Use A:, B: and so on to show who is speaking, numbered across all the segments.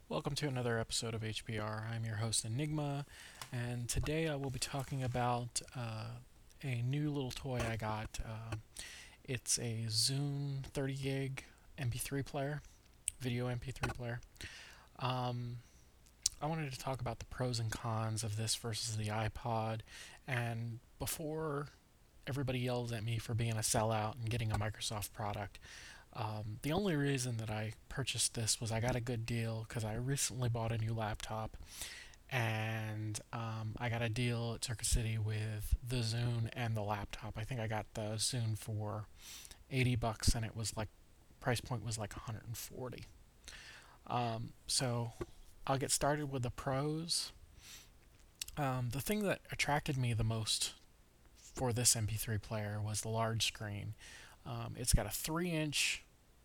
A: Welcome to another episode of HPR. I'm your host Enigma, and today I will be talking about a new little toy I got. It's a Zune 30 gig MP3 player, video MP3 player. Um, I wanted to talk about the pros and cons of this versus the iPod, and before everybody yells at me for being a sellout and getting a Microsoft product, the only reason that I purchased this was I got a good deal because I recently bought a new laptop, and I got a deal at Circuit City with the Zune and the laptop. I think I got the Zune for $80, and it was like price point was like 140. So I'll get started with the pros. The thing that attracted me the most for this MP3 player was the large screen. It's got a 3-inch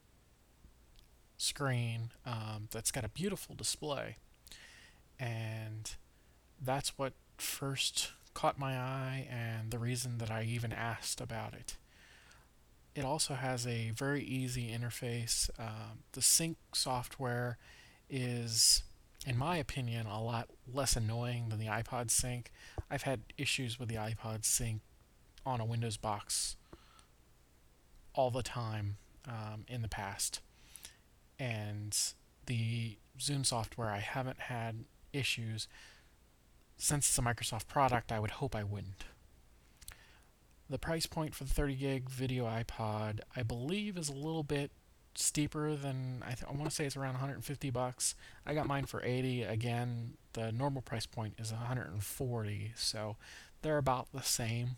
A: screen that's got a beautiful display, and that's what first caught my eye and the reason that I even asked about it. It also has a very easy interface. The sync software is, in my opinion, a lot less annoying than the iPod sync. I've had issues with the iPod sync on a Windows box all the time in the past, and the Zune software I haven't had issues. Since it's a Microsoft product, I would hope I wouldn't. The price point for the 30 gig video iPod, I believe, is a little bit steeper than I want to say it's around 150 bucks. I got mine for 80. Again, the normal price point is 140, so they're about the same.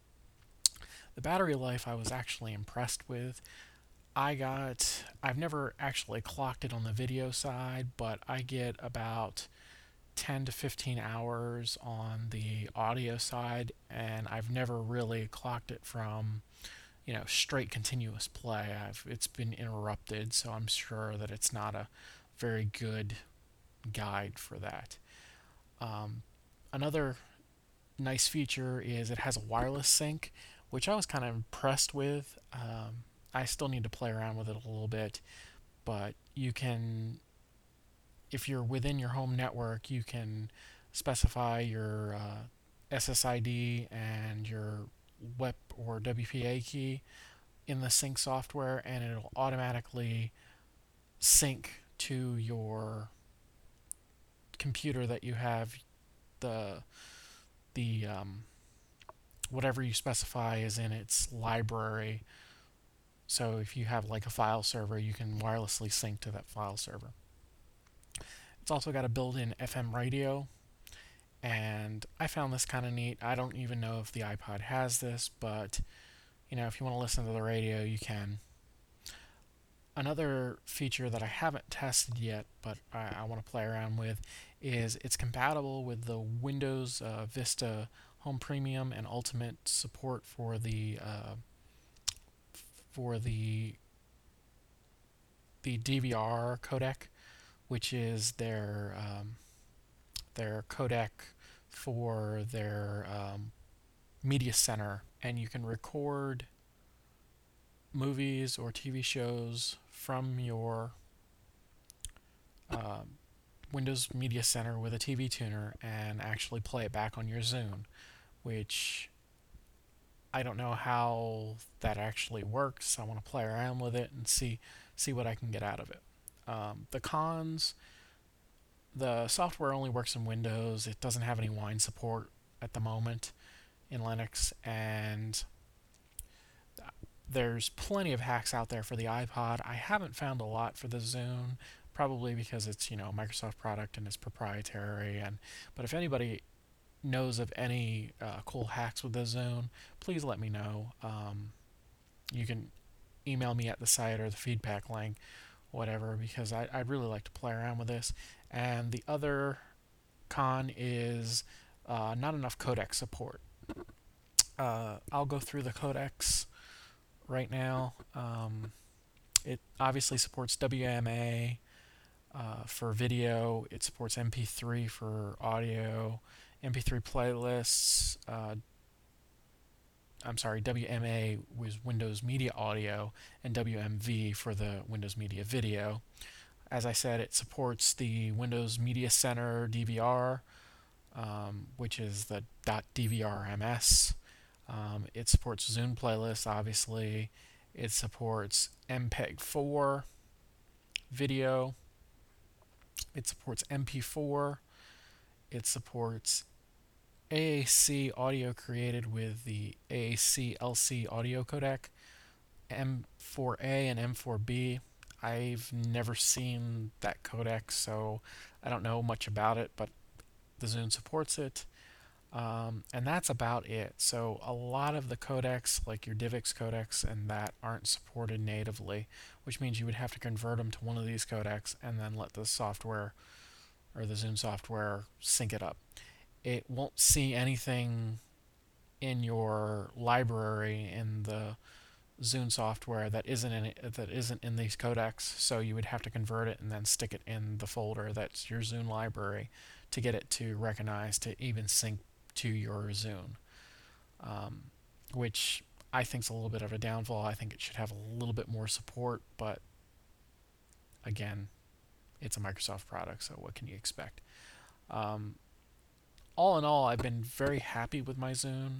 A: The battery life I was actually impressed with. I've never actually clocked it on the video side, but I get about 10 to 15 hours on the audio side, and I've never really clocked it from, straight continuous play. It's been interrupted, so I'm sure that it's not a very good guide for that. Another nice feature is it has a wireless sync, which I was kind of impressed with. I still need to play around with it a little bit, but you can, if you're within your home network, you can specify your SSID and your WEP or WPA key in the sync software, and it'll automatically sync to your computer that you have the the whatever you specify is in its library. So if you have like a file server, you can wirelessly sync to that file server. It's also got a built-in FM radio, and I found this kind of neat. I don't even know if the iPod has this, but if you want to listen to the radio, you can. Another feature that I haven't tested yet, but I want to play around with, is it's compatible with the Windows Vista Home Premium and Ultimate support for the DVR codec, which is their codec for their media center, and you can record movies or TV shows from your Windows Media Center with a TV tuner and actually play it back on your Zune, which I don't know how that actually works. I want to play around with it and see what I can get out of it. The cons: the software only works in Windows. It doesn't have any Wine support at the moment in Linux, and there's plenty of hacks out there for the iPod. I haven't found a lot for the Zune, probably because it's a Microsoft product and it's proprietary. But if anybody knows of any cool hacks with the Zune, please let me know. You can email me at the site or the feedback link, whatever, because I'd really like to play around with this. And the other con is not enough codec support. I'll go through the codecs right now. It obviously supports WMA for video. It supports MP3 for audio, MP3 playlists. WMA was Windows Media Audio, and WMV for the Windows Media Video. As I said, it supports the Windows Media Center DVR, which is the .dvrms. It supports Zune playlists, obviously. It supports MPEG-4 video. It supports MP4. It supports AAC audio created with the AAC LC audio codec, M4A and M4B. I've never seen that codec, so I don't know much about it, but the Zune supports it. And that's about it. So a lot of the codecs, like your DivX codecs and that, aren't supported natively, which means you would have to convert them to one of these codecs and then let the software or the Zune software sync it up. It won't see anything in your library in the Zune software that isn't in these codecs, so you would have to convert it and then stick it in the folder that's your Zune library to get it to recognize to even sync to your Zune, which I think is a little bit of a downfall. I think it should have a little bit more support, but again, it's a Microsoft product, so what can you expect? Um, all in all, I've been very happy with my Zune.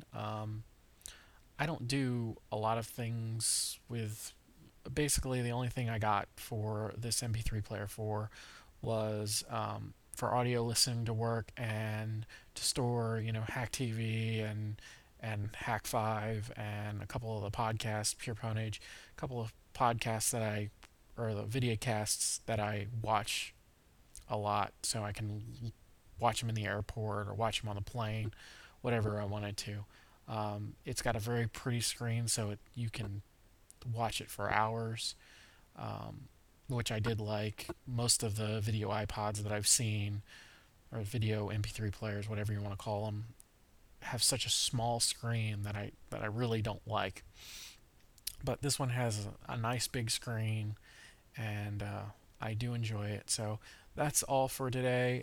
A: I don't do a lot of things with. Basically, the only thing I got for this MP3 player for was for audio listening to work and to store, Hack TV and Hack 5 and a couple of the podcasts, Pure Ponage, a couple of podcasts or the video casts that I watch a lot, so I can watch them in the airport or watch them on the plane, whatever I wanted to. It's got a very pretty screen, so you can watch it for hours, um, which I did like. Most of the video iPods that I've seen, or video MP3 players, whatever you want to call them, have such a small screen that I really don't like. But this one has a nice big screen, and I do enjoy it. So that's all for today.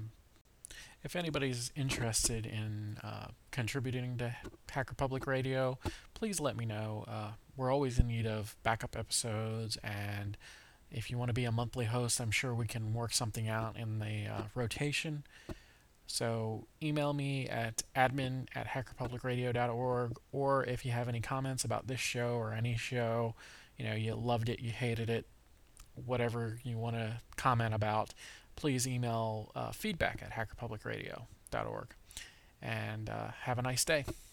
A: If anybody's interested in contributing to Hacker Public Radio, please let me know. We're always in need of backup episodes, and if you want to be a monthly host, I'm sure we can work something out in the rotation. So email me at admin@hackerpublicradio.org, or if you have any comments about this show or any show, you loved it, you hated it, whatever you want to comment about, please email feedback@hackerpublicradio.org. And have a nice day.